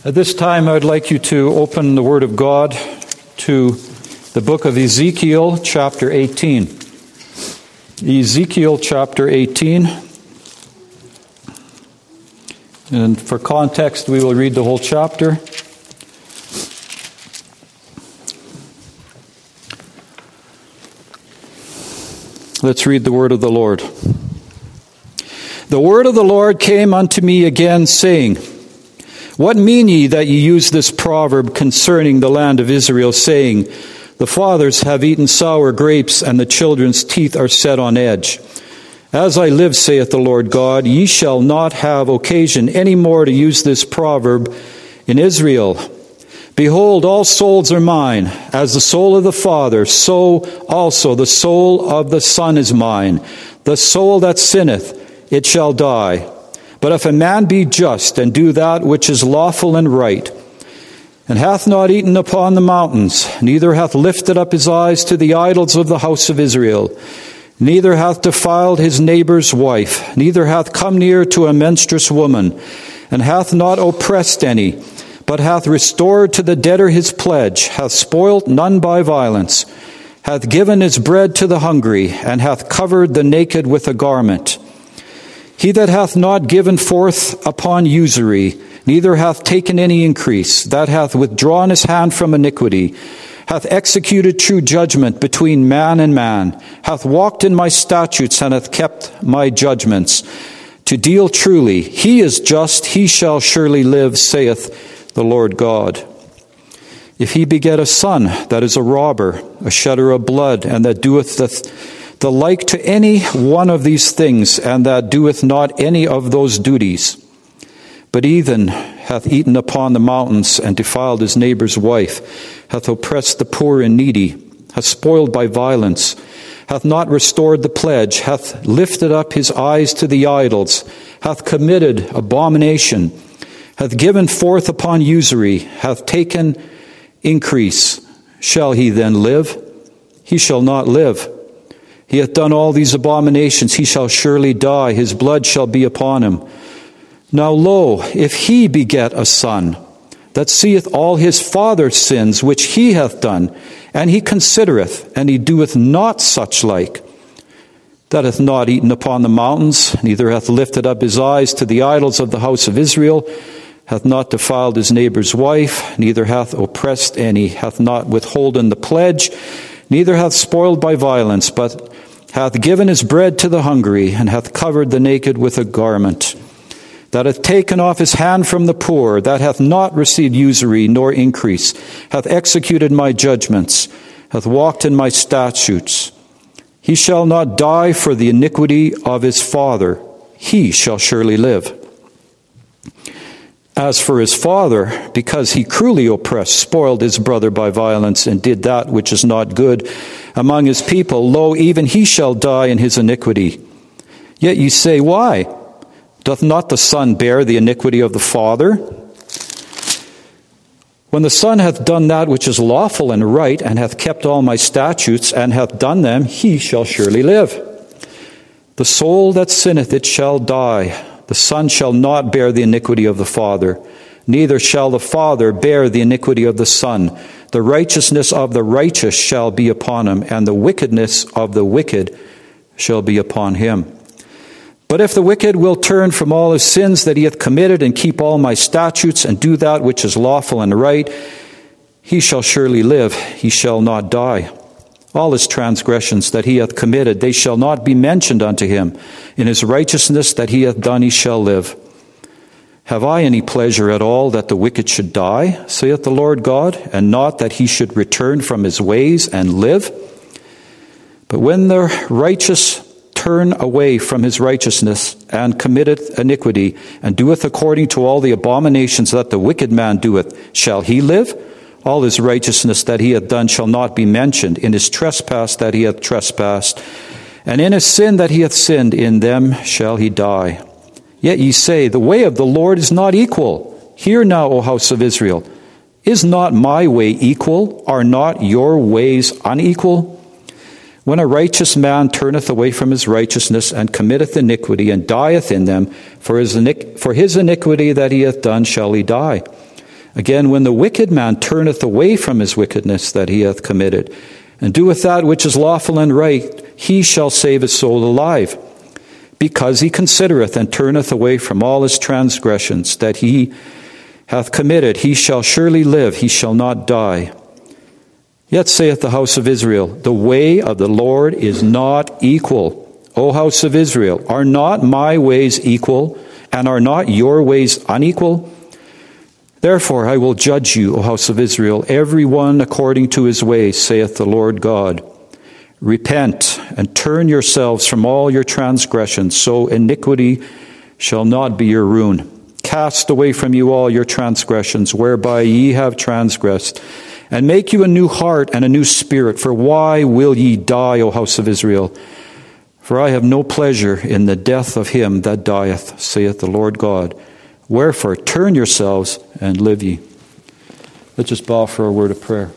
At this time, I would like you to open the Word of God to the book of Ezekiel, chapter 18. Ezekiel, chapter 18. And for context, we will read the whole chapter. Let's read the word of the Lord. The word of the Lord came unto me again, saying, What mean ye that ye use this proverb concerning the land of Israel, saying, The fathers have eaten sour grapes, and the children's teeth are set on edge? As I live, saith the Lord God, ye shall not have occasion any more to use this proverb in Israel. Behold, all souls are mine. As the soul of the Father, so also the soul of the Son is mine. The soul that sinneth, it shall die. But if a man be just, and do that which is lawful and right, and hath not eaten upon the mountains, neither hath lifted up his eyes to the idols of the house of Israel, neither hath defiled his neighbor's wife, neither hath come near to a menstruous woman, and hath not oppressed any, but hath restored to the debtor his pledge, hath spoilt none by violence, hath given his bread to the hungry, and hath covered the naked with a garment. He that hath not given forth upon usury, neither hath taken any increase, that hath withdrawn his hand from iniquity, hath executed true judgment between man and man, hath walked in my statutes, and hath kept my judgments, to deal truly. He is just, he shall surely live, saith the Lord God. If he beget a son that is a robber, a shedder of blood, and that doeth the like to any one of these things, and that doeth not any of those duties, but even hath eaten upon the mountains, and defiled his neighbor's wife, hath oppressed the poor and needy, hath spoiled by violence, hath not restored the pledge, hath lifted up his eyes to the idols, hath committed abomination, hath given forth upon usury, hath taken increase, shall he then live? He shall not live. He hath done all these abominations, he shall surely die, his blood shall be upon him. Now lo, if he beget a son, that seeth all his father's sins which he hath done, and he considereth, and he doeth not such like, that hath not eaten upon the mountains, neither hath lifted up his eyes to the idols of the house of Israel, hath not defiled his neighbor's wife, neither hath oppressed any, hath not withholden the pledge, neither hath spoiled by violence, but hath given his bread to the hungry, and hath covered the naked with a garment, that hath taken off his hand from the poor, that hath not received usury nor increase, hath executed my judgments, hath walked in my statutes. He shall not die for the iniquity of his father, he shall surely live. As for his father, because he cruelly oppressed, spoiled his brother by violence, and did that which is not good among his people, lo, even he shall die in his iniquity. Yet ye say, Why? Doth not the son bear the iniquity of the father? When the son hath done that which is lawful and right, and hath kept all my statutes, and hath done them, he shall surely live. The soul that sinneth, it shall die. The son shall not bear the iniquity of the father, neither shall the father bear the iniquity of the son. The righteousness of the righteous shall be upon him, and the wickedness of the wicked shall be upon him. But if the wicked will turn from all his sins that he hath committed, and keep all my statutes, and do that which is lawful and right, he shall surely live, he shall not die. All his transgressions that he hath committed, they shall not be mentioned unto him. In his righteousness that he hath done, he shall live. Have I any pleasure at all that the wicked should die, saith the Lord God, and not that he should return from his ways and live? But when the righteous turn away from his righteousness, and committeth iniquity, and doeth according to all the abominations that the wicked man doeth, shall he live? All his righteousness that he hath done shall not be mentioned. In his trespass that he hath trespassed, and in his sin that he hath sinned, in them shall he die. Yet ye say, The way of the Lord is not equal. Hear now, O house of Israel. Is not my way equal? Are not your ways unequal? When a righteous man turneth away from his righteousness, and committeth iniquity, and dieth in them, for his iniquity that he hath done shall he die. Again, when the wicked man turneth away from his wickedness that he hath committed, and doeth that which is lawful and right, he shall save his soul alive. Because he considereth and turneth away from all his transgressions that he hath committed, he shall surely live, he shall not die. Yet saith the house of Israel, the way of the Lord is not equal. O house of Israel, are not my ways equal, and are not your ways unequal? Therefore I will judge you, O house of Israel, every one according to his ways, saith the Lord God. Repent and turn yourselves from all your transgressions, so iniquity shall not be your ruin. Cast away from you all your transgressions, whereby ye have transgressed, and make you a new heart and a new spirit. For why will ye die, O house of Israel? For I have no pleasure in the death of him that dieth, saith the Lord God. Wherefore turn yourselves and live ye. Let's just bow for a word of prayer.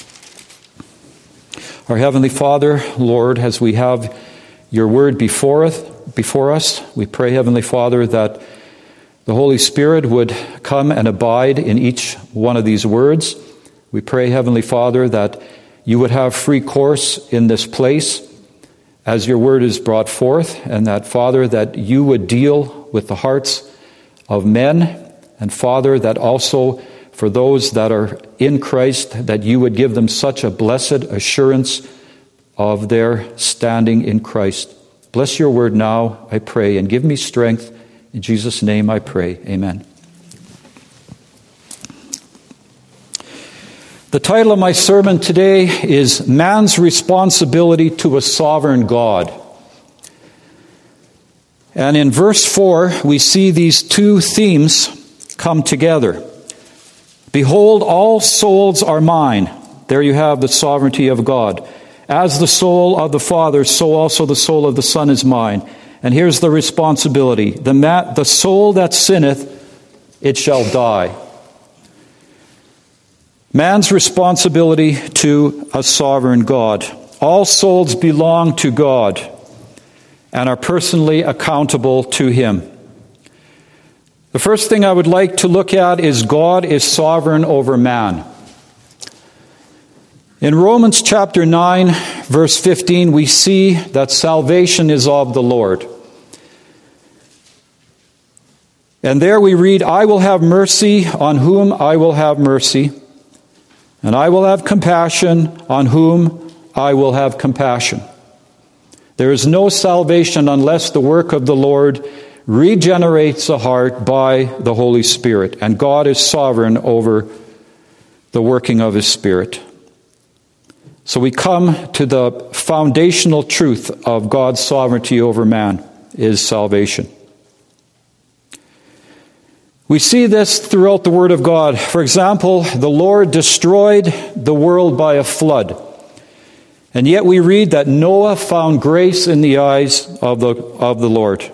Our Heavenly Father, Lord, as we have your word before us, we pray, Heavenly Father, that the Holy Spirit would come and abide in each one of these words. We pray, Heavenly Father, that you would have free course in this place as your word is brought forth, and that, Father, that you would deal with the hearts of men, and Father, that also for those that are in Christ, that you would give them such a blessed assurance of their standing in Christ. Bless your word now, I pray, and give me strength. In Jesus' name I pray. Amen. The title of my sermon today is Man's Responsibility to a Sovereign God. And in verse 4, we see these two themes come together. Behold, all souls are mine. There you have the sovereignty of God. As the soul of the Father, so also the soul of the Son is mine. And here's the responsibility. The soul that sinneth, it shall die. Man's responsibility to a sovereign God. All souls belong to God and are personally accountable to him. The first thing I would like to look at is God is sovereign over man. In Romans chapter 9, verse 15, we see that salvation is of the Lord. And there we read, I will have mercy on whom I will have mercy, and I will have compassion on whom I will have compassion. There is no salvation unless the work of the Lord regenerates a heart by the Holy Spirit. And God is sovereign over the working of his Spirit. So we come to the foundational truth of God's sovereignty over man is salvation. We see this throughout the Word of God. For example, the Lord destroyed the world by a flood. And yet we read that Noah found grace in the eyes of the Lord.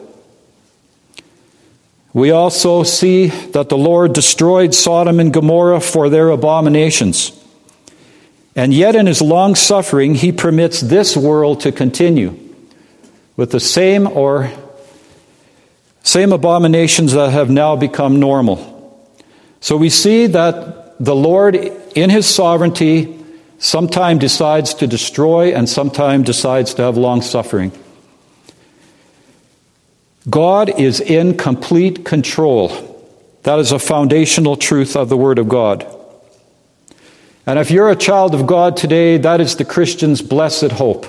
We also see that the Lord destroyed Sodom and Gomorrah for their abominations. And yet in his long suffering, he permits this world to continue with the same abominations that have now become normal. So we see that the Lord, in his sovereignty, sometimes decides to destroy and sometimes decides to have long suffering. God is in complete control. That is a foundational truth of the Word of God. And if you're a child of God today, that is the Christian's blessed hope.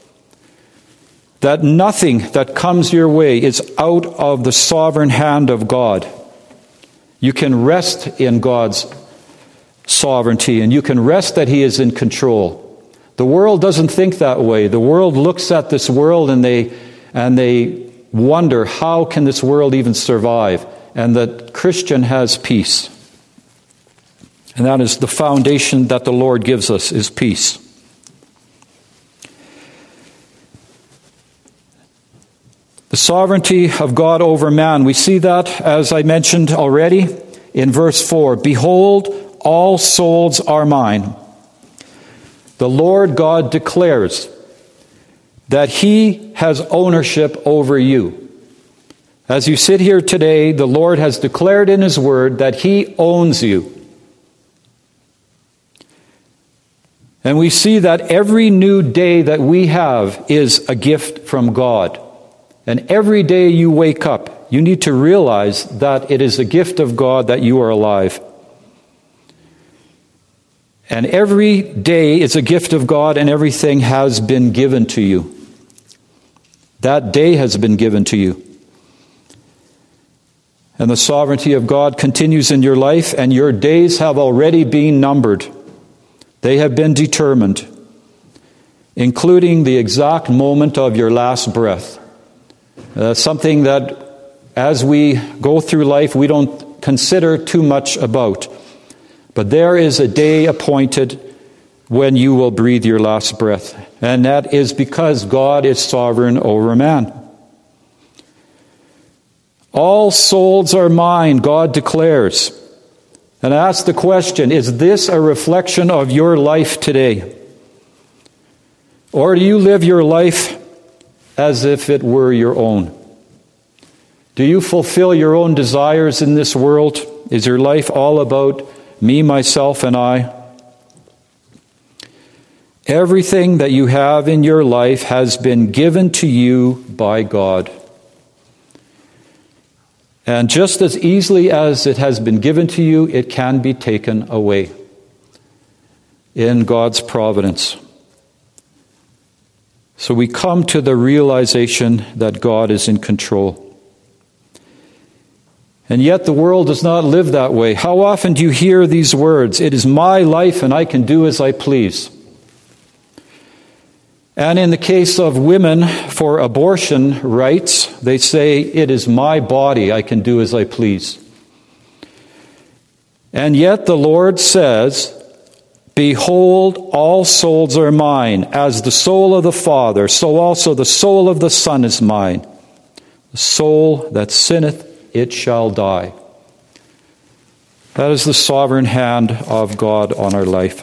That nothing that comes your way is out of the sovereign hand of God. You can rest in God's sovereignty, and you can rest that he is in control. The world doesn't think that way. The world looks at this world and they wonder, how can this world even survive? And the Christian has peace. And that is the foundation that the Lord gives us, is peace. The sovereignty of God over man. We see that, as I mentioned already, in verse 4. Behold, all souls are mine. The Lord God declares that he has ownership over you. As you sit here today, the Lord has declared in his word that he owns you. And we see that every new day that we have is a gift from God. And every day you wake up, you need to realize that it is a gift of God that you are alive. And every day is a gift of God, and everything has been given to you. That day has been given to you. And the sovereignty of God continues in your life, and your days have already been numbered. They have been determined, including the exact moment of your last breath. Something that, as we go through life, we don't consider too much about. But there is a day appointed when you will breathe your last breath. And that is because God is sovereign over man. All souls are mine, God declares. And I ask the question, is this a reflection of your life today? Or do you live your life as if it were your own? Do you fulfill your own desires in this world? Is your life all about me, myself, and I? Everything that you have in your life has been given to you by God. And just as easily as it has been given to you, it can be taken away in God's providence. So we come to the realization that God is in control. And yet the world does not live that way. How often do you hear these words? It is my life and I can do as I please. And in the case of women for abortion rights, they say, it is my body, I can do as I please. And yet the Lord says, behold, all souls are mine. As the soul of the Father, so also the soul of the Son is mine. The soul that sinneth, it shall die. That is the sovereign hand of God on our life.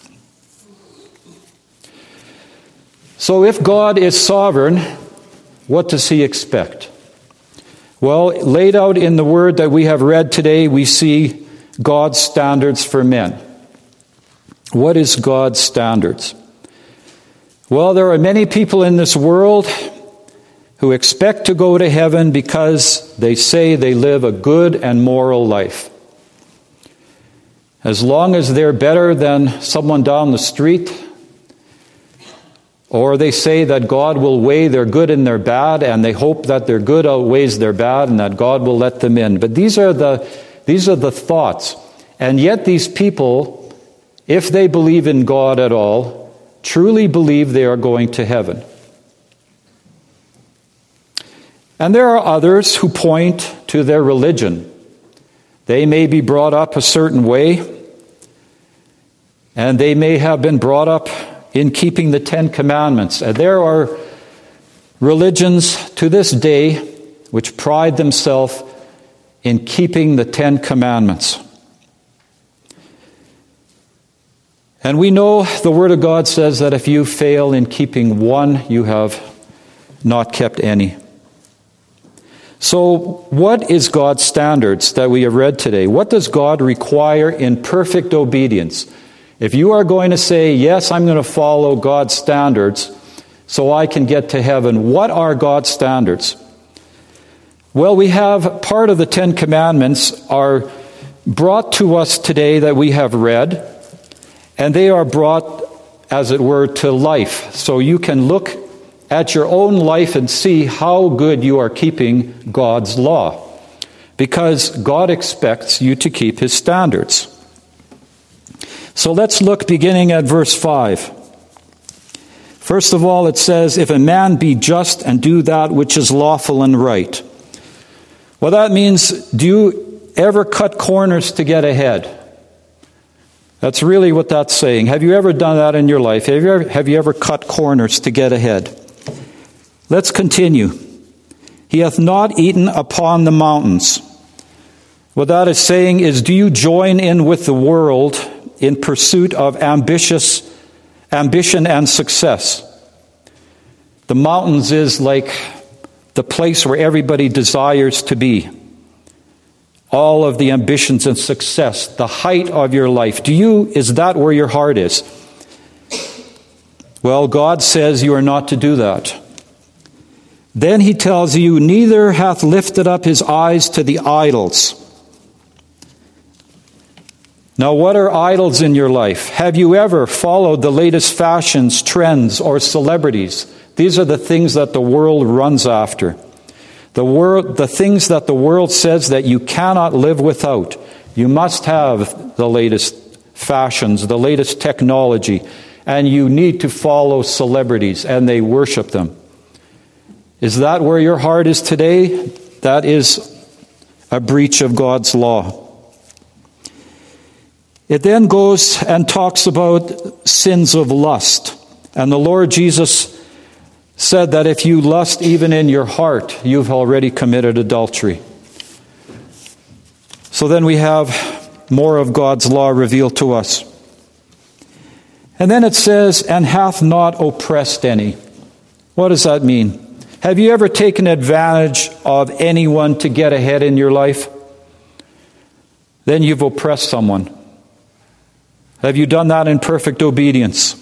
So if God is sovereign, what does he expect? Well, laid out in the word that we have read today, we see God's standards for men. What is God's standards? Well, there are many people in this world who expect to go to heaven because they say they live a good and moral life. As long as they're better than someone down the street, or they say that God will weigh their good and their bad, and they hope that their good outweighs their bad and that God will let them in. But these are the thoughts. And yet these people, if they believe in God at all, truly believe they are going to heaven. And there are others who point to their religion. They may be brought up a certain way, and they may have been brought up in keeping the Ten Commandments. And there are religions to this day which pride themselves in keeping the Ten Commandments. And we know the Word of God says that if you fail in keeping one, you have not kept any. So what is God's standards that we have read today? What does God require in perfect obedience? If you are going to say, yes, I'm going to follow God's standards so I can get to heaven, what are God's standards? Well, we have part of the Ten Commandments are brought to us today that we have read, and they are brought, as it were, to life. So you can look at your own life and see how good you are keeping God's law, because God expects you to keep his standards. So let's look beginning at verse 5. First of all, it says, if a man be just and do that which is lawful and right. Well, that means, do you ever cut corners to get ahead? That's really what that's saying. Have you ever done that in your life? Have you ever cut corners to get ahead? Let's continue. He hath not eaten upon the mountains. What that is saying is, do you join in with the world in pursuit of ambition and success? The mountains is like the place where everybody desires to be. All of the ambitions and success, the height of your life. Is that where your heart is? Well, God says you are not to do that. Then he tells you, neither hath lifted up his eyes to the idols. Now, what are idols in your life? Have you ever followed the latest fashions, trends, or celebrities? These are the things that the world runs after. The things that the world says that you cannot live without. You must have the latest fashions, the latest technology, and you need to follow celebrities, and they worship them. Is that where your heart is today? That is a breach of God's law. It then goes and talks about sins of lust. And the Lord Jesus said that if you lust even in your heart, you've already committed adultery. So then we have more of God's law revealed to us. And then it says, and hath not oppressed any. What does that mean? Have you ever taken advantage of anyone to get ahead in your life? Then you've oppressed someone. Have you done that in perfect obedience?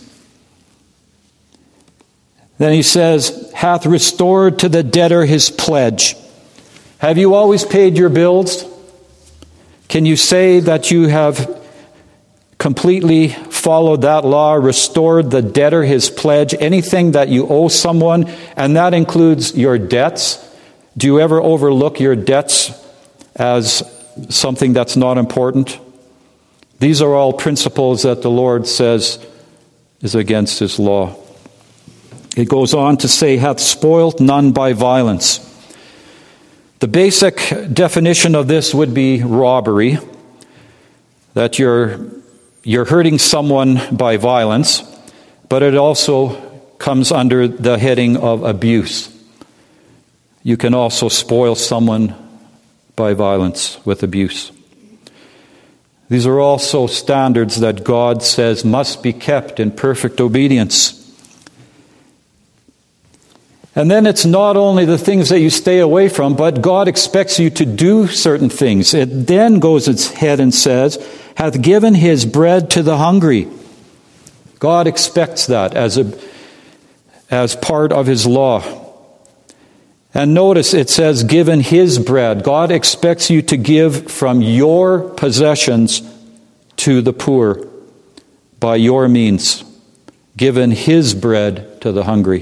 Then he says, hath restored to the debtor his pledge. Have you always paid your bills? Can you say that you have completely followed that law, restored the debtor his pledge, anything that you owe someone, and that includes your debts? Do you ever overlook your debts as something that's not important? These are all principles that the Lord says is against his law. It goes on to say, hath spoiled none by violence. The basic definition of this would be robbery, that you're hurting someone by violence, but it also comes under the heading of abuse. You can also spoil someone by violence with abuse. These are also standards that God says must be kept in perfect obedience. And then it's not only the things that you stay away from, but God expects you to do certain things. It then goes ahead and says, hath given his bread to the hungry. God expects that as part of his law. And notice it says, given his bread. God expects you to give from your possessions to the poor by your means. Given his bread to the hungry.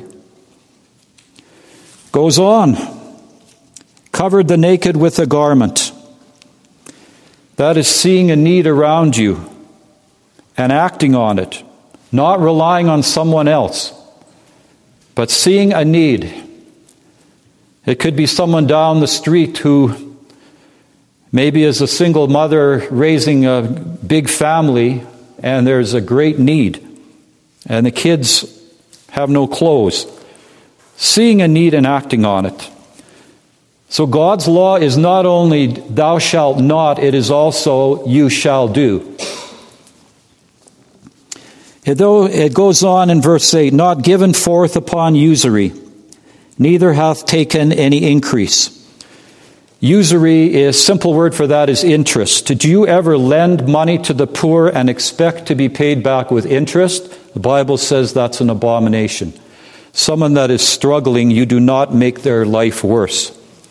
Goes on. Covered the naked with a garment. That is seeing a need around you and acting on it. Not relying on someone else, but seeing a need. It could be someone down the street who maybe is a single mother raising a big family and there's a great need and the kids have no clothes. Seeing a need and acting on it. So God's law is not only thou shalt not, it is also you shall do. It goes on in verse 8, not given forth upon usury, neither hath taken any increase. Usury is, simple word for that is interest. Did you ever lend money to the poor and expect to be paid back with interest? The Bible says that's an abomination. Someone that is struggling, you do not make their life worse.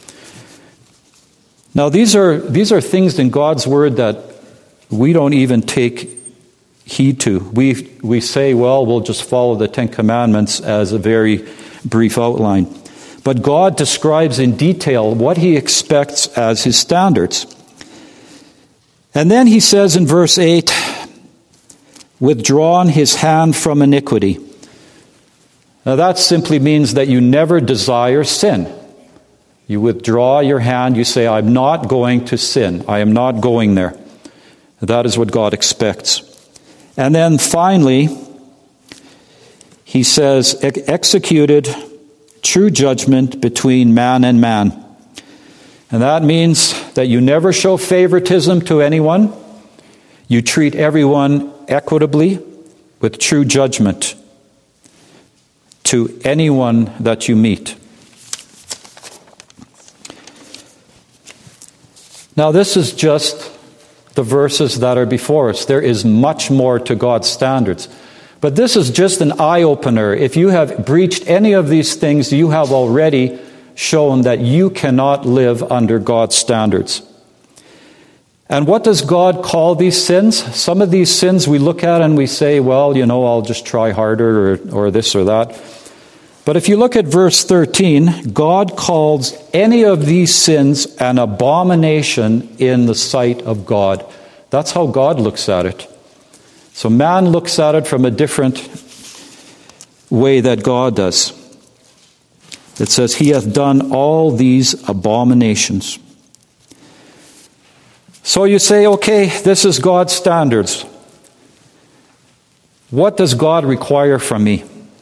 Now these are things in God's word that we don't even take heed to. We say, well, we'll just follow the Ten Commandments as a very brief outline. But God describes in detail what he expects as his standards. And then he says in verse 8, withdrawn his hand from iniquity. Now that simply means that you never desire sin. You withdraw your hand, you say, I'm not going to sin. I am not going there. That is what God expects. And then finally, he says, executed true judgment between man and man. And that means that you never show favoritism to anyone. You treat everyone equitably with true judgment to anyone that you meet. Now this is just the verses that are before us. There is much more to God's standards. But this is just an eye-opener. If you have breached any of these things, you have already shown that you cannot live under God's standards. And what does God call these sins? Some of these sins we look at and we say, well, I'll just try harder or this or that. But if you look at verse 13, God calls any of these sins an abomination in the sight of God. That's how God looks at it. So man looks at it from a different way that God does. It says, he hath done all these abominations. So you say, okay, this is God's standards. What does God require from me?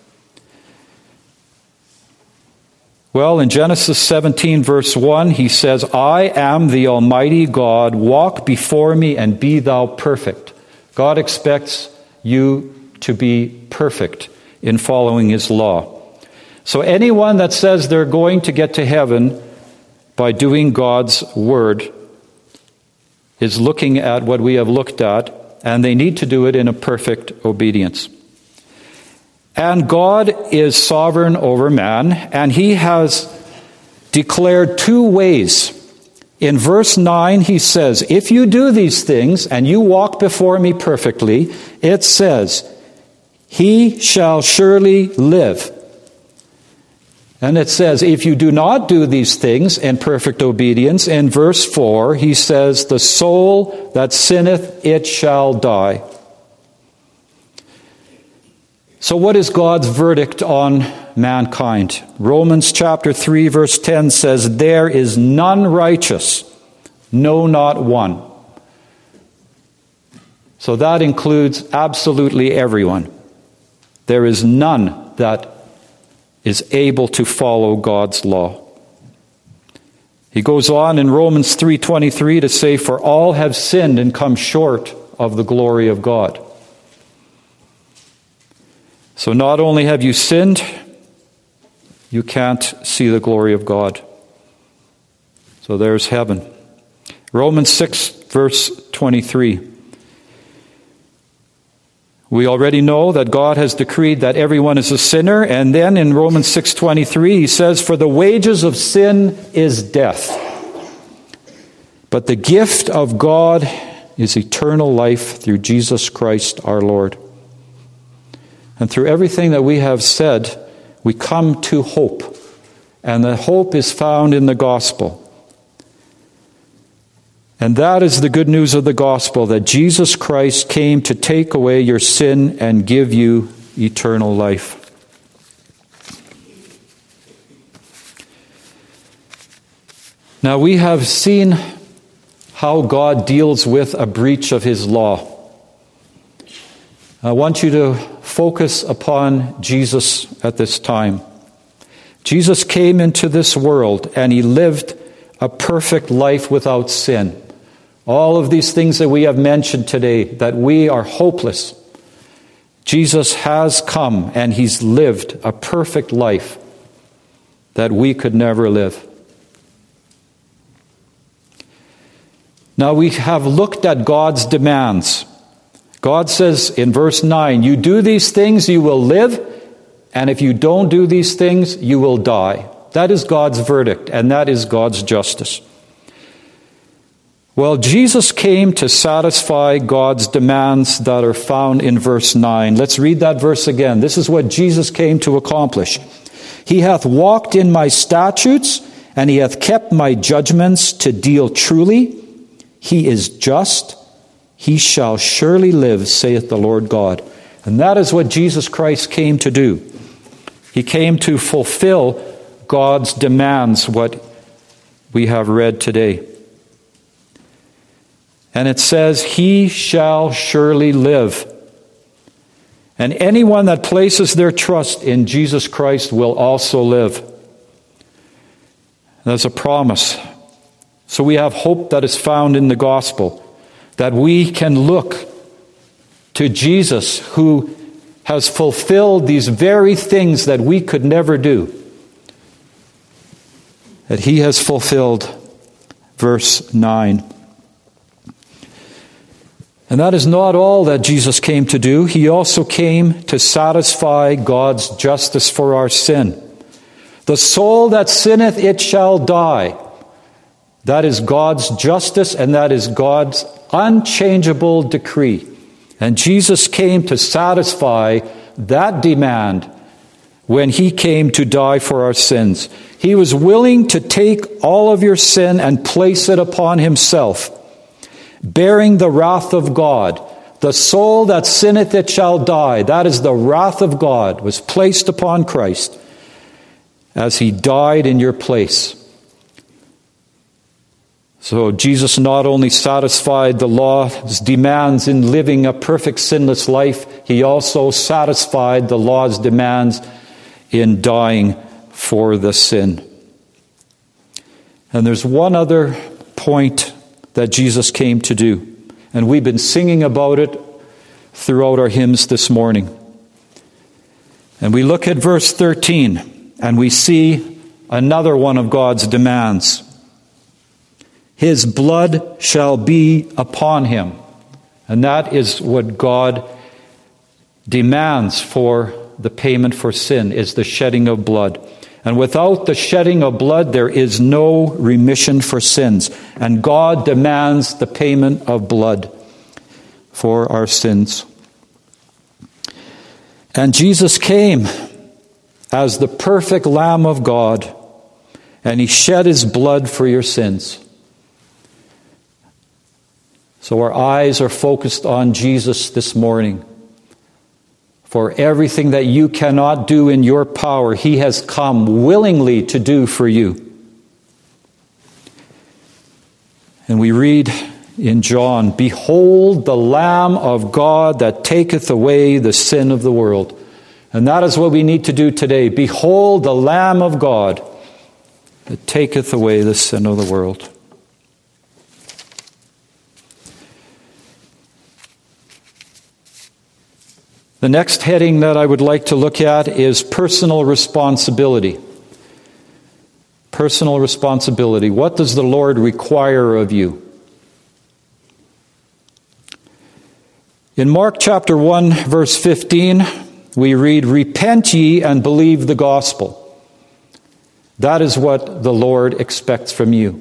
Well, in Genesis 17, verse 1, he says, I am the Almighty God, walk before me and be thou perfect. God expects you to be perfect in following his law. So anyone that says they're going to get to heaven by doing God's word is looking at what we have looked at, and they need to do it in a perfect obedience. And God is sovereign over man, and he has declared two ways. In verse 9, he says, if you do these things and you walk before me perfectly, it says, he shall surely live. And it says, if you do not do these things in perfect obedience, in verse 4, he says, the soul that sinneth, it shall die. So what is God's verdict on mankind? Romans chapter 3, verse 10 says, there is none righteous, no, not one. So that includes absolutely everyone. There is none that is able to follow God's law. He goes on in Romans 3:23 to say, for all have sinned and come short of the glory of God. So not only have you sinned, you can't see the glory of God. So there's heaven. Romans 6, verse 23. We already know that God has decreed that everyone is a sinner. And then in Romans 6:23, he says, for the wages of sin is death. But the gift of God is eternal life through Jesus Christ our Lord. And through everything that we have said, we come to hope. And the hope is found in the gospel. And that is the good news of the gospel, that Jesus Christ came to take away your sin and give you eternal life. Now we have seen how God deals with a breach of his law. I want you to focus upon Jesus at this time. Jesus came into this world and he lived a perfect life without sin. All of these things that we have mentioned today, that we are hopeless, Jesus has come and he's lived a perfect life that we could never live. Now we have looked at God's demands. God says in verse 9, you do these things, you will live, and if you don't do these things, you will die. That is God's verdict, and that is God's justice. Well, Jesus came to satisfy God's demands that are found in verse 9. Let's read that verse again. This is what Jesus came to accomplish. He hath walked in my statutes, and he hath kept my judgments to deal truly. He is just. He shall surely live, saith the Lord God. And that is what Jesus Christ came to do. He came to fulfill God's demands, what we have read today. And it says, he shall surely live. And anyone that places their trust in Jesus Christ will also live. That's a promise. So we have hope that is found in the gospel, that we can look to Jesus, who has fulfilled these very things that we could never do. That he has fulfilled. Verse 9. And that is not all that Jesus came to do. He also came to satisfy God's justice for our sin. The soul that sinneth, it shall die. That is God's justice, and that is God's unchangeable decree. And Jesus came to satisfy that demand when he came to die for our sins. He was willing to take all of your sin and place it upon himself, bearing the wrath of God. The soul that sinneth, it shall die. That is the wrath of God was placed upon Christ as he died in your place. So Jesus not only satisfied the law's demands in living a perfect sinless life, he also satisfied the law's demands in dying for the sin. And there's one other point that Jesus came to do, and we've been singing about it throughout our hymns this morning. And we look at verse 13, and we see another one of God's demands. His blood shall be upon him. And that is what God demands for the payment for sin, is the shedding of blood. And without the shedding of blood, there is no remission for sins. And God demands the payment of blood for our sins. And Jesus came as the perfect Lamb of God, and he shed his blood for your sins. So our eyes are focused on Jesus this morning. For everything that you cannot do in your power, he has come willingly to do for you. And we read in John, "Behold the Lamb of God that taketh away the sin of the world." And that is what we need to do today. Behold the Lamb of God that taketh away the sin of the world. The next heading that I would like to look at is personal responsibility. Personal responsibility. What does the Lord require of you? In Mark chapter 1, verse 15, we read, "Repent ye and believe the gospel." That is what the Lord expects from you.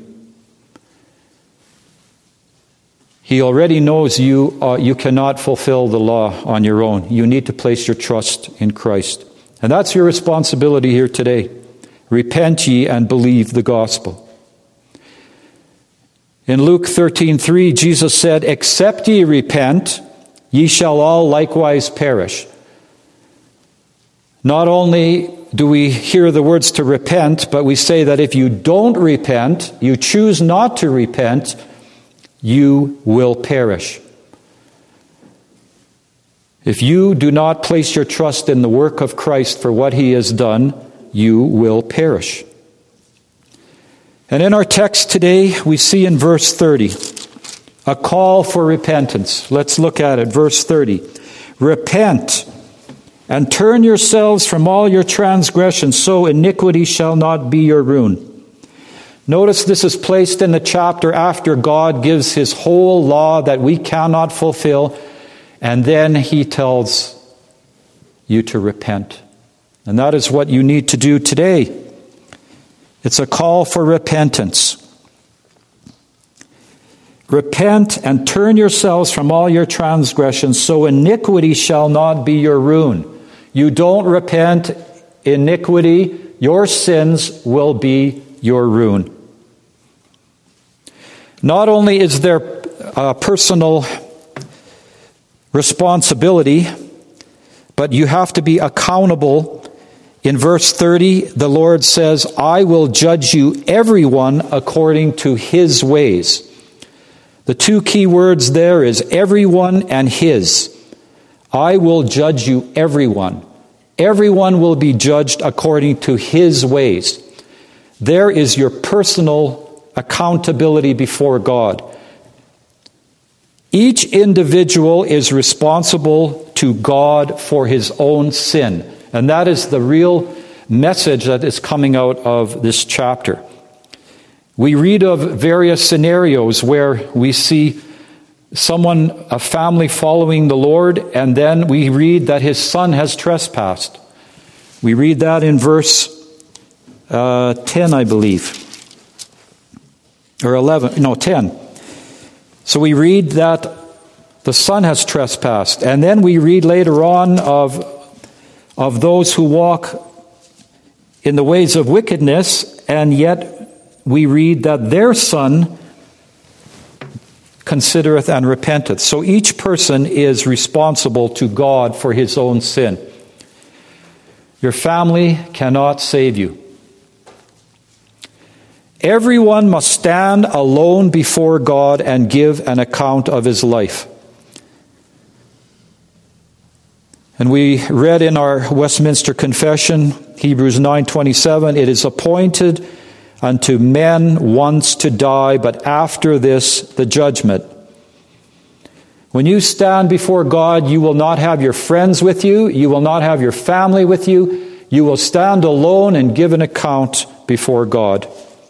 He already knows you cannot fulfill the law on your own. You need to place your trust in Christ. And that's your responsibility here today. Repent ye and believe the gospel. In Luke 13:3, Jesus said, "Except ye repent, ye shall all likewise perish." Not only do we hear the words to repent, but we say that if you don't repent, you choose not to repent, you will perish. If you do not place your trust in the work of Christ for what he has done, you will perish. And in our text today, we see in verse 30 a call for repentance. Let's look at it. Verse 30. "Repent and turn yourselves from all your transgressions, so iniquity shall not be your ruin." Notice this is placed in the chapter after God gives his whole law that we cannot fulfill, and then he tells you to repent. And that is what you need to do today. It's a call for repentance. "Repent and turn yourselves from all your transgressions, so iniquity shall not be your ruin." You don't repent, iniquity, your sins will be your ruin. Not only is there personal responsibility, but you have to be accountable. In verse 30, the Lord says, "I will judge you everyone according to his ways." The two key words there is everyone and his. I will judge you everyone. Everyone will be judged according to his ways. There is your personal accountability before God. Each individual is responsible to God for his own sin. And that is the real message that is coming out of this chapter. We read of various scenarios where we see a family following the Lord, and then we read that his son has trespassed. We read that in verse 10, I believe. Or 10. So we read that the son has trespassed. And then we read later on of those who walk in the ways of wickedness, and yet we read that their son considereth and repenteth. So each person is responsible to God for his own sin. Your family cannot save you. Everyone must stand alone before God and give an account of his life. And we read in our Westminster Confession, Hebrews 9:27, it is appointed unto men once to die, but after this the judgment. When you stand before God, you will not have your friends with you, you will not have your family with you, you will stand alone and give an account before God.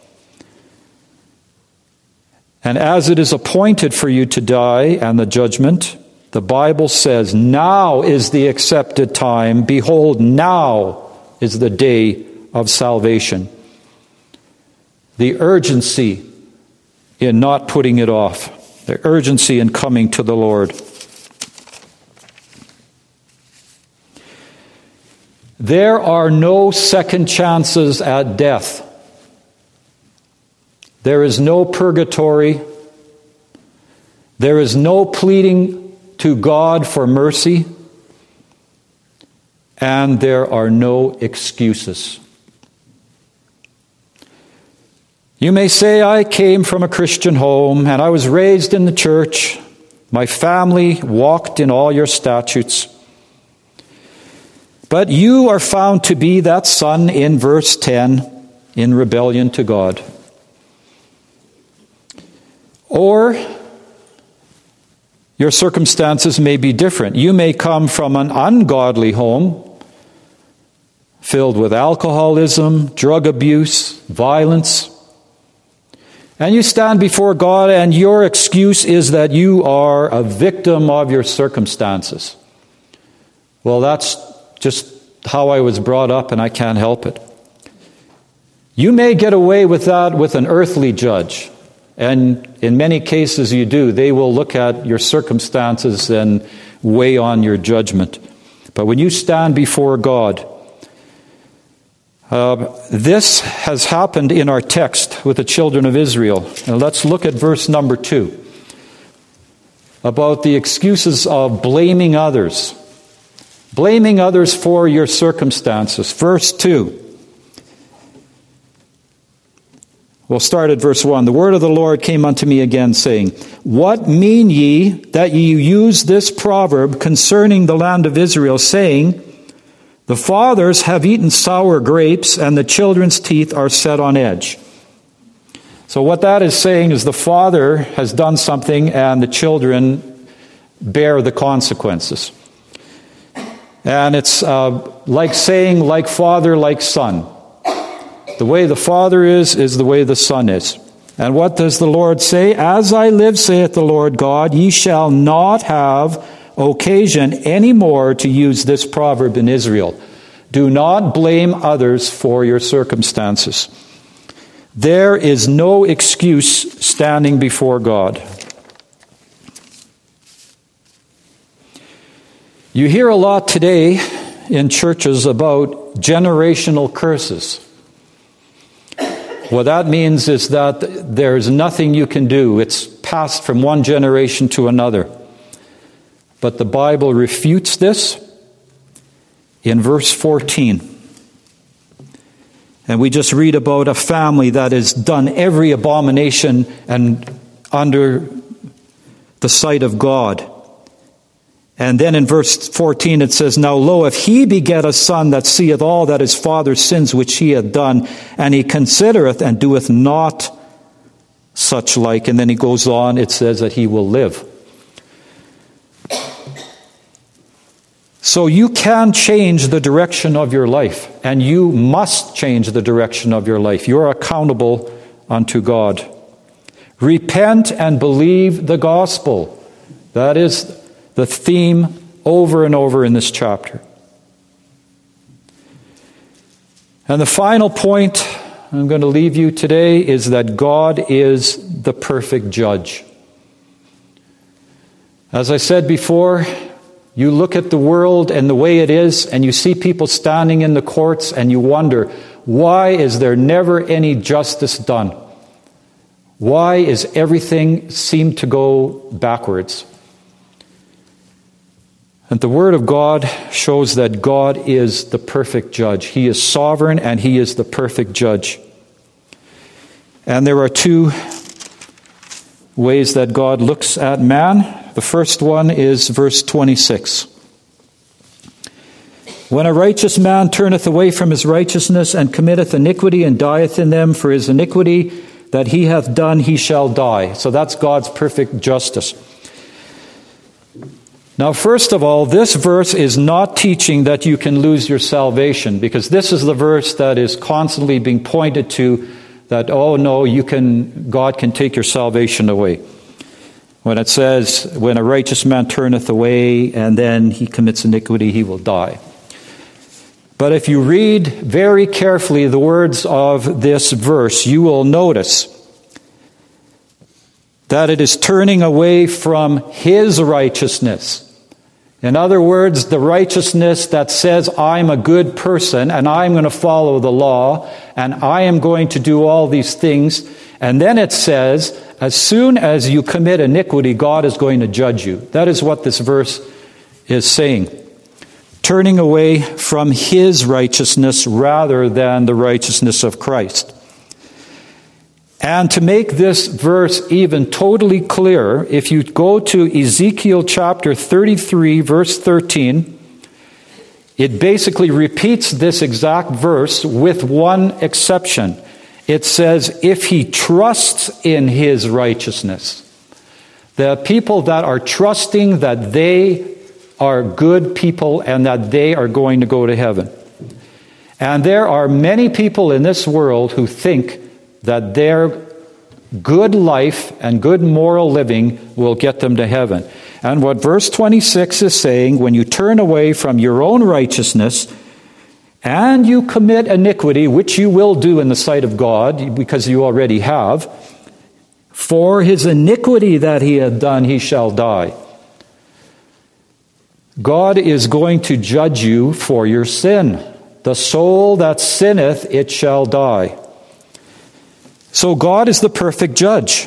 And as it is appointed for you to die and the judgment, the Bible says, now is the accepted time. Behold, now is the day of salvation. The urgency in not putting it off. The urgency in coming to the Lord. There are no second chances at death. There is no purgatory. There is no pleading to God for mercy. And there are no excuses. You may say, I came from a Christian home and I was raised in the church. My family walked in all your statutes. But you are found to be that son in verse 10 in rebellion to God. Or your circumstances may be different. You may come from an ungodly home filled with alcoholism, drug abuse, violence. And you stand before God and your excuse is that you are a victim of your circumstances. Well, that's just how I was brought up and I can't help it. You may get away with that with an earthly judge. And in many cases you do. They will look at your circumstances and weigh on your judgment. But when you stand before God, this has happened in our text with the children of Israel. Now let's look at verse number 2. About the excuses of blaming others. Blaming others for your circumstances. Verse 2. We'll start at verse 1. The word of the Lord came unto me again, saying, What mean ye that ye use this proverb concerning the land of Israel, saying, The fathers have eaten sour grapes, and the children's teeth are set on edge. So what that is saying is the father has done something, and the children bear the consequences. And it's like saying, like father, like son. The way the Father is the way the Son is. And what does the Lord say? As I live, saith the Lord God, ye shall not have occasion any more to use this proverb in Israel. Do not blame others for your circumstances. There is no excuse standing before God. You hear a lot today in churches about generational curses. What that means is that there's nothing you can do. It's passed from one generation to another. But the Bible refutes this in verse 14. And we just read about a family that has done every abomination and under the sight of God. And then in verse 14 it says, Now lo, if he beget a son that seeth all that his father's sins which he hath done, and he considereth and doeth not such like. And then he goes on, it says that he will live. So you can change the direction of your life, and you must change the direction of your life. You're accountable unto God. Repent and believe the gospel. That is the theme over and over in this chapter. And the final point I'm going to leave you today is that God is the perfect judge. As I said before, you look at the world and the way it is, and you see people standing in the courts, and you wonder, why is there never any justice done? Why is everything seem to go backwards? And the Word of God shows that God is the perfect judge. He is sovereign and He is the perfect judge. And there are two ways that God looks at man. The first one is verse 26. When a righteous man turneth away from his righteousness and committeth iniquity and dieth in them, for his iniquity that he hath done he shall die. So that's God's perfect justice. Now, first of all, this verse is not teaching that you can lose your salvation, because this is the verse that is constantly being pointed to, that, oh no, God can take your salvation away. When it says, when a righteous man turneth away and then he commits iniquity, he will die. But if you read very carefully the words of this verse, you will notice that it is turning away from his righteousness. In other words, the righteousness that says, I'm a good person and I'm going to follow the law and I am going to do all these things. And then it says, as soon as you commit iniquity, God is going to judge you. That is what this verse is saying. Turning away from his righteousness rather than the righteousness of Christ. And to make this verse even totally clear, if you go to Ezekiel chapter 33, verse 13, it basically repeats this exact verse with one exception. It says, if he trusts in his righteousness. The people that are trusting that they are good people and that they are going to go to heaven. And there are many people in this world who think that their good life and good moral living will get them to heaven. And what verse 26 is saying, when you turn away from your own righteousness and you commit iniquity, which you will do in the sight of God, because you already have, for his iniquity that he hath done, he shall die. God is going to judge you for your sin. The soul that sinneth, it shall die. So God is the perfect judge.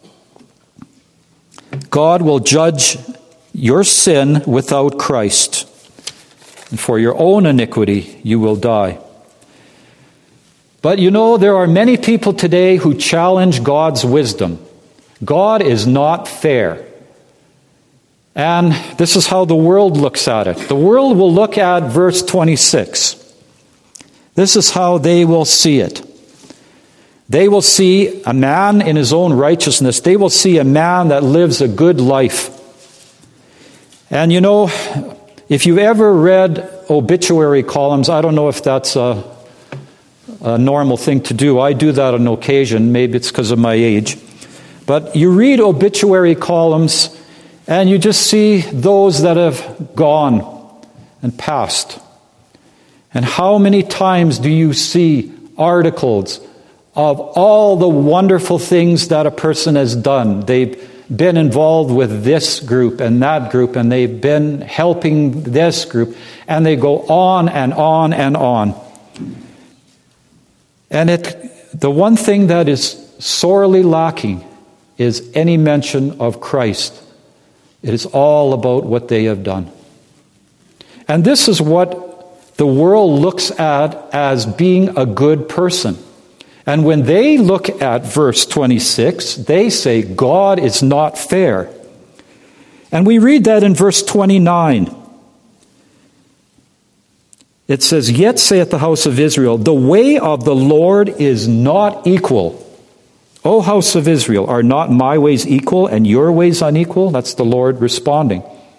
God will judge your sin without Christ. And for your own iniquity, you will die. But you know, there are many people today who challenge God's wisdom. God is not fair. And this is how the world looks at it. The world will look at verse 26. This is how they will see it. They will see a man in his own righteousness. They will see a man that lives a good life. And you know, if you've ever read obituary columns, I don't know if that's a normal thing to do. I do that on occasion. Maybe it's because of my age. But you read obituary columns and you just see those that have gone and passed. And how many times do you see articles of all the wonderful things that a person has done? They've been involved with this group and that group, and they've been helping this group, and they go on and on and on. And the one thing that is sorely lacking is any mention of Christ. It is all about what they have done. And this is what the world looks at as being a good person. And when they look at verse 26, they say, God is not fair. And we read that in verse 29. It says, Yet saith the house of Israel, the way of the Lord is not equal. O house of Israel, are not my ways equal and your ways unequal? That's the Lord responding.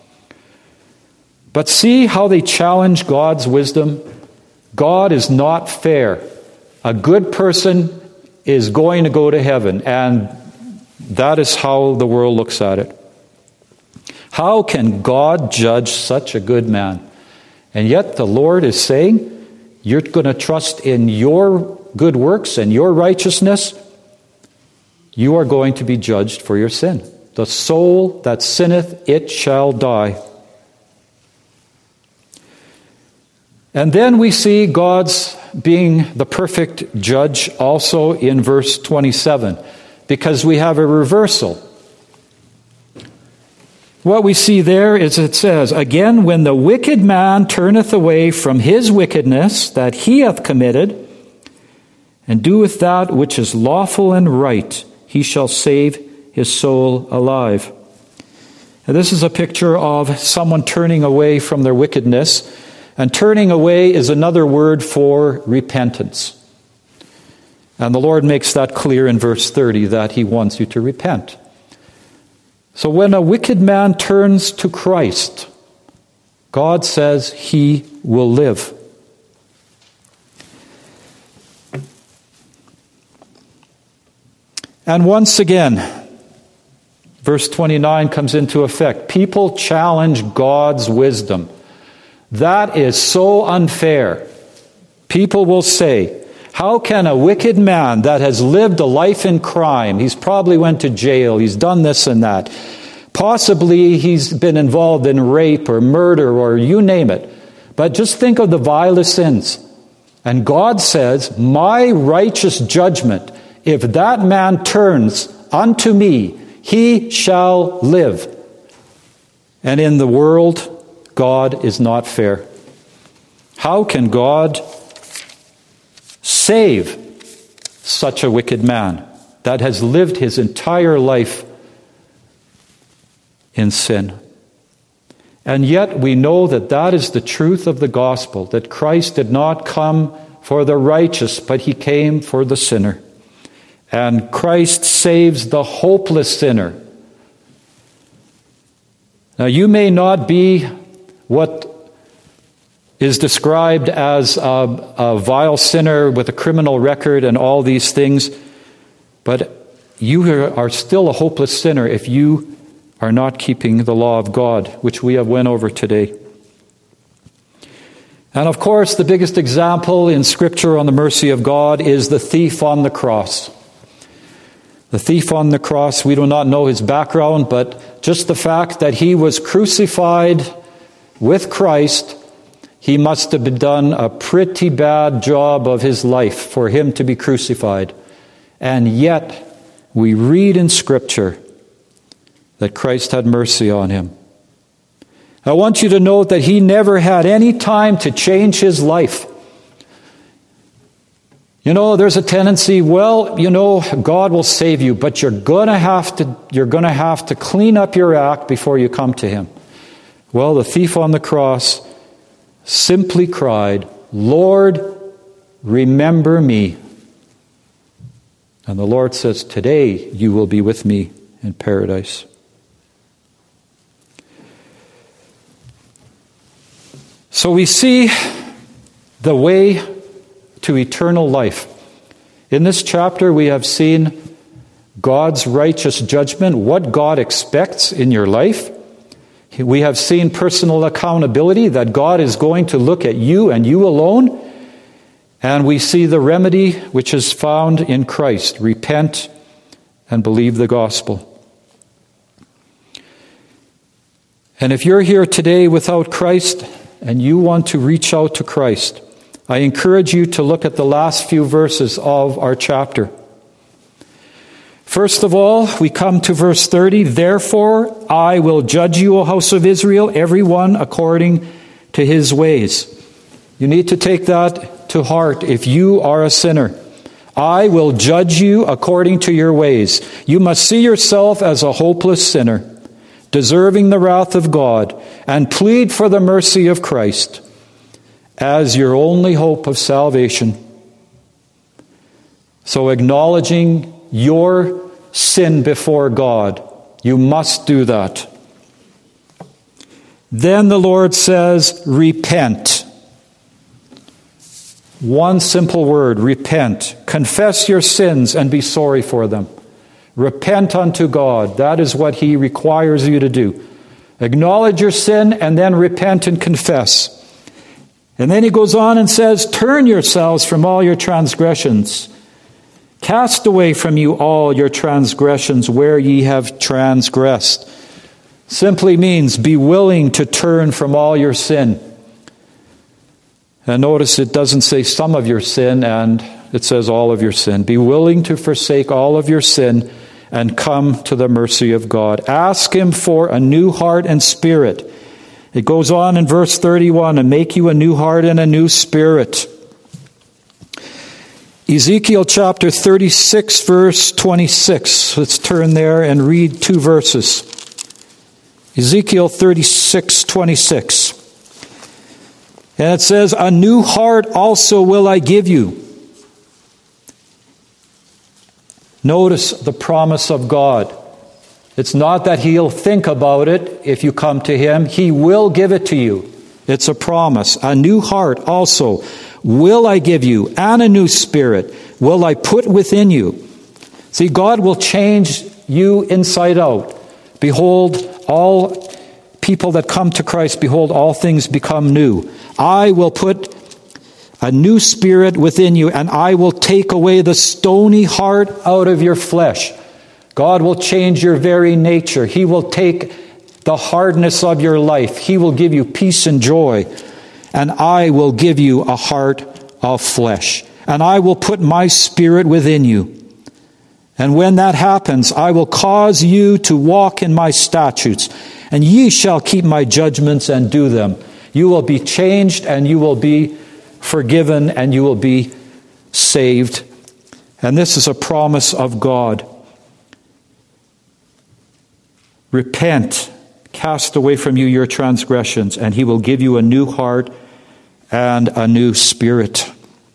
But see how they challenge God's wisdom. God is not fair. A good person is going to go to heaven, and that is how the world looks at it. How can God judge such a good man? And yet the Lord is saying, you're going to trust in your good works and your righteousness. You are going to be judged for your sin. The soul that sinneth, it shall die. And then we see God's being the perfect judge also in verse 27, because we have a reversal. What we see there is it says, again, when the wicked man turneth away from his wickedness that he hath committed, and doeth that which is lawful and right, he shall save his soul alive. And this is a picture of someone turning away from their wickedness. And turning away is another word for repentance. And the Lord makes that clear in verse 30 that he wants you to repent. So when a wicked man turns to Christ, God says he will live. And once again, verse 29 comes into effect. People challenge God's wisdom. That is so unfair. People will say, how can a wicked man that has lived a life in crime, he's probably went to jail, he's done this and that, possibly he's been involved in rape or murder or you name it, but just think of the vilest sins. And God says, my righteous judgment, if that man turns unto me, he shall live. And in the world, God is not fair. How can God save such a wicked man that has lived his entire life in sin? And yet we know that that is the truth of the gospel, that Christ did not come for the righteous, but he came for the sinner. And Christ saves the hopeless sinner. Now you may not be what is described as a vile sinner with a criminal record and all these things, but you are still a hopeless sinner if you are not keeping the law of God, which we have went over today. And of course, the biggest example in Scripture on the mercy of God is the thief on the cross. The thief on the cross, we do not know his background, but just the fact that he was crucified with Christ, he must have done a pretty bad job of his life for him to be crucified. And yet, we read in Scripture that Christ had mercy on him. I want you to note that he never had any time to change his life. You know, there's a tendency, well, you know, God will save you, but you're going to have to clean up your act before you come to him. Well, the thief on the cross simply cried, Lord, remember me. And the Lord says, today you will be with me in paradise. So we see the way to eternal life. In this chapter, we have seen God's righteous judgment, what God expects in your life. We have seen personal accountability, that God is going to look at you and you alone. And we see the remedy which is found in Christ. Repent and believe the gospel. And if you're here today without Christ and you want to reach out to Christ, I encourage you to look at the last few verses of our chapter. First of all, we come to verse 30. Therefore, I will judge you, O house of Israel, every one according to his ways. You need to take that to heart if you are a sinner. I will judge you according to your ways. You must see yourself as a hopeless sinner, deserving the wrath of God, and plead for the mercy of Christ as your only hope of salvation. So acknowledging your sin before God, you must do that. Then the Lord says, repent. One simple word, repent. Confess your sins and be sorry for them. Repent unto God. That is what he requires you to do. Acknowledge your sin and then repent and confess. And then he goes on and says, turn yourselves from all your transgressions. Cast away from you all your transgressions where ye have transgressed. Simply means be willing to turn from all your sin. And notice it doesn't say some of your sin, and it says all of your sin. Be willing to forsake all of your sin and come to the mercy of God. Ask him for a new heart and spirit. It goes on in verse 31, and make you a new heart and a new spirit. Ezekiel chapter 36, verse 26. Let's turn there and read 2 verses. Ezekiel 36, 26. And it says, a new heart also will I give you. Notice the promise of God. It's not that he'll think about it if you come to him. He will give it to you. It's a promise. A new heart also will I give you, and a new spirit will I put within you. See, God will change you inside out. Behold, all people that come to Christ, behold, all things become new. I will put a new spirit within you, and I will take away the stony heart out of your flesh. God will change your very nature. He will take the hardness of your life. He will give you peace and joy. And I will give you a heart of flesh. And I will put my spirit within you. And when that happens, I will cause you to walk in my statutes. And ye shall keep my judgments and do them. You will be changed, and you will be forgiven, and you will be saved. And this is a promise of God. Repent, cast away from you your transgressions, and he will give you a new heart and a new spirit.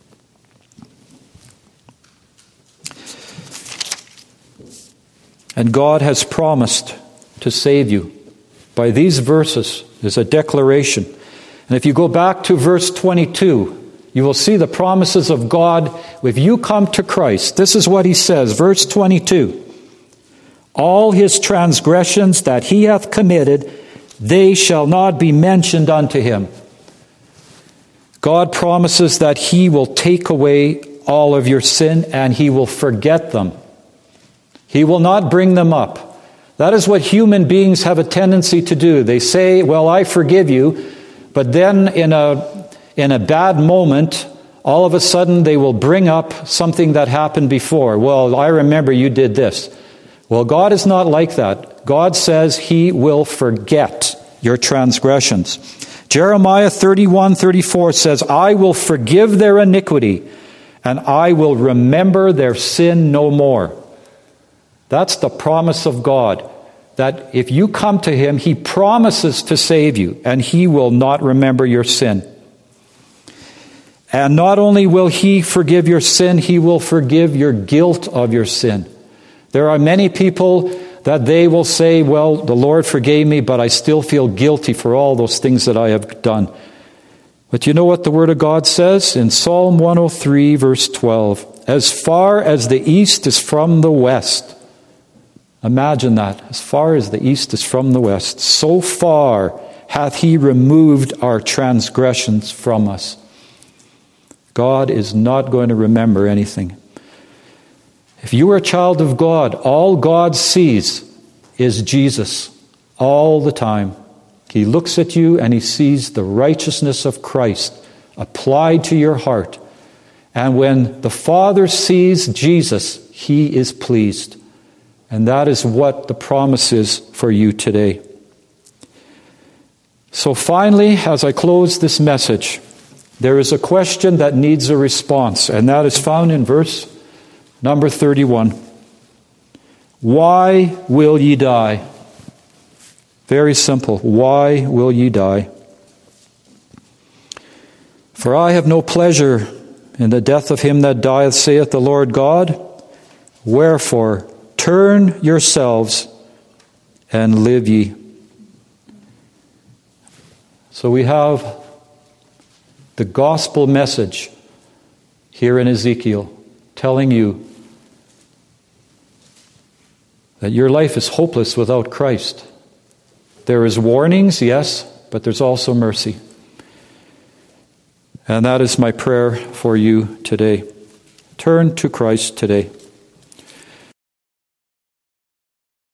And God has promised to save you. By these verses, there's a declaration. And if you go back to verse 22, you will see the promises of God. If you come to Christ, this is what he says, verse 22. All his transgressions that he hath committed, they shall not be mentioned unto him. God promises that he will take away all of your sin and he will forget them. He will not bring them up. That is what human beings have a tendency to do. They say, well, I forgive you, but then in a bad moment, all of a sudden they will bring up something that happened before. Well, I remember you did this. Well, God is not like that. God says he will forget your transgressions. Jeremiah 31:34 says, I will forgive their iniquity, and I will remember their sin no more. That's the promise of God, that if you come to him, he promises to save you, and he will not remember your sin. And not only will he forgive your sin, he will forgive your guilt of your sin. There are many people that they will say, well, the Lord forgave me, but I still feel guilty for all those things that I have done. But you know what the Word of God says in Psalm 103, verse 12? As far as the east is from the west. Imagine that. As far as the east is from the west, so far hath he removed our transgressions from us. God is not going to remember anything. If you are a child of God, all God sees is Jesus all the time. He looks at you and he sees the righteousness of Christ applied to your heart. And when the Father sees Jesus, he is pleased. And that is what the promise is for you today. So finally, as I close this message, there is a question that needs a response, and that is found in verse number 31. Why will ye die? Very simple. Why will ye die? For I have no pleasure in the death of him that dieth, saith the Lord God. Wherefore, turn yourselves and live ye. So we have the gospel message here in Ezekiel telling you that your life is hopeless without Christ. There is warnings, yes, but there's also mercy. And that is my prayer for you today. Turn to Christ today.